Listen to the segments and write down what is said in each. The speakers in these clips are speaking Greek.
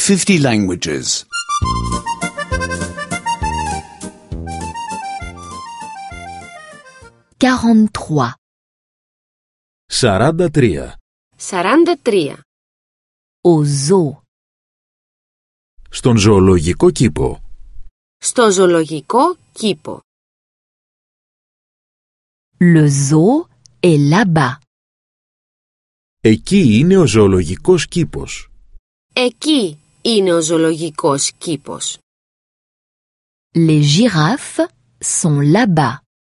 50 languages. 43. 43. 43. Au zoo. Στον ζωολογικό κήπο. Στο ζωολογικό κήπο. Le zoo est là-bas. Εκεί είναι ο ζωολογικός κήπος. Εκεί είναι ο ζωολογικός κήπος. Les girafes sont là-bas.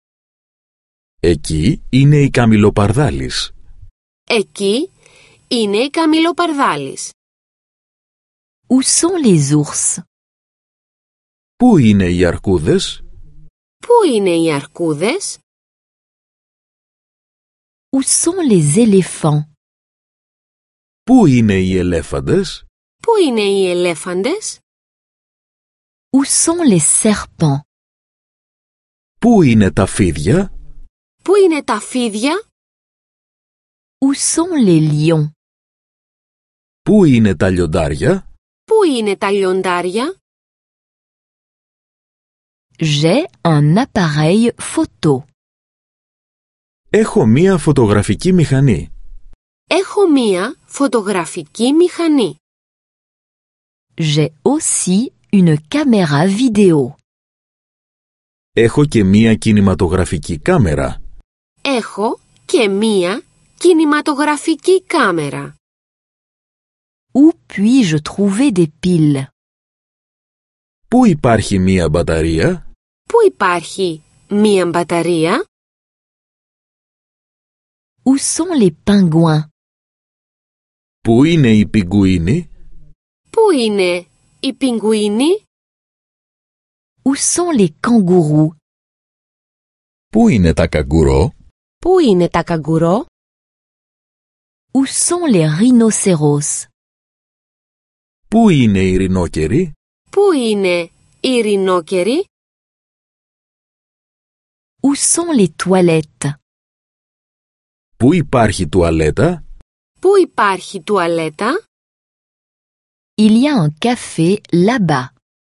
Εκεί είναι η καμιλοπαρδάλης. Εκεί είναι η καμιλοπαρδάλης. Où sont les ours? Πού είναι οι αρκούδες? Πού είναι οι αρκούδες? Où sont les éléphants? Πού είναι οι ελέφαντες? Πού είναι οι ελέφαντες? Où sont les serpents? Πού είναι τα φίδια? Πού είναι τα φίδια? Où sont les lions? Πού είναι τα λιοντάρια? Πού είναι τα λιοντάρια? J'ai un appareil photo. Έχω μία φωτογραφική μηχανή. Έχω μία φωτογραφική μηχανή. J'ai aussi une caméra vidéo. Έχω και μία κινηματογραφική κάμερα. Έχω και μία κινηματογραφική κάμερα. Où puis-je trouver des piles? Πού υπάρχει μία μπαταρία? Πού υπάρχει μία μπαταρία? Où sont les pingouins? Πού είναι οι πιγκουίνοι? Πού είναι οι πιγκουίνοι? Où sont les kangourous? Πού είναι τα καγκουρό? Πού είναι τα καγκουρό? Où sont les rhinocéros? Πού είναι οι ρινόκεροι? Πού είναι οι ρινόκεροι? Où sont les toilettes? Πού υπάρχει τουαλέτα? Πού υπάρχει τουαλέτα? Il y a un café là-bas.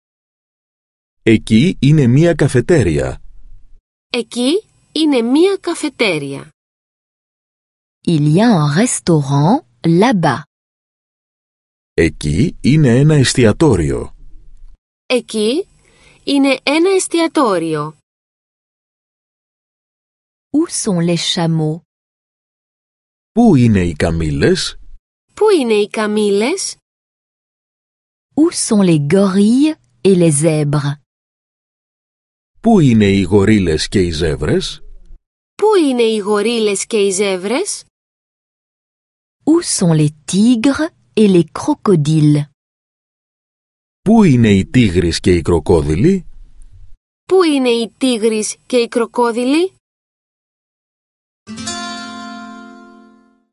Εκεί είναι μία καφετέρια. Εκεί είναι μία καφετέρια. Il y a un restaurant là-bas. Εκεί είναι ένα εστιατόριο. Εκεί είναι ένα εστιατόριο. Où sont les chameaux? Πού είναι οι καμήλες? Πού είναι οι καμήλες? Où sont les gorilles et les zèbres? Πού είναι οι γορίλες και οι ζεύρες? Πού είναι οι γορίλες και οι ζεύρες? Où sont les tigres et les crocodiles? Πού είναι οι τίγρεις και οι κροκόδιλοι? Πού είναι οι τίγρεις και οι κροκόδιλοι?